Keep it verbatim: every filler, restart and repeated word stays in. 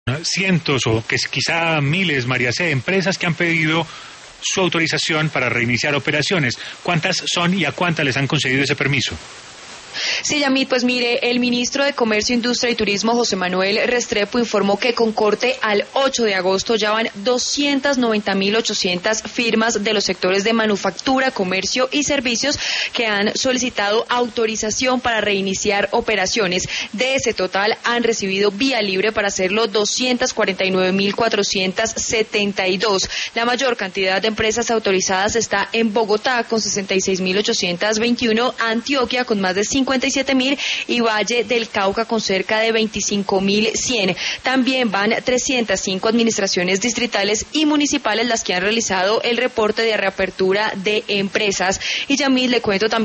cientos o que quizá miles, María C., empresas que han pedido su autorización para reiniciar operaciones. ¿Cuántas son y a cuántas les han concedido ese permiso? Sí, Yamit, pues mire, el ministro de Comercio, Industria y Turismo, José Manuel Restrepo, informó que con corte al ocho de agosto ya van doscientas noventa mil ochocientas firmas de los sectores de manufactura, comercio y servicios que han solicitado autorización para reiniciar operaciones. De ese total han recibido vía libre para hacerlo doscientas cuarenta y nueve mil cuatrocientas setenta y dos. La mayor cantidad de empresas autorizadas está en Bogotá con sesenta y seis mil ochocientas veintiuno, Antioquia con más de cincuenta y siete mil y Valle del Cauca con cerca de veinticinco mil cien. También van trescientas cinco administraciones distritales y municipales las que han realizado el reporte de reapertura de empresas. Y Yamil, le cuento también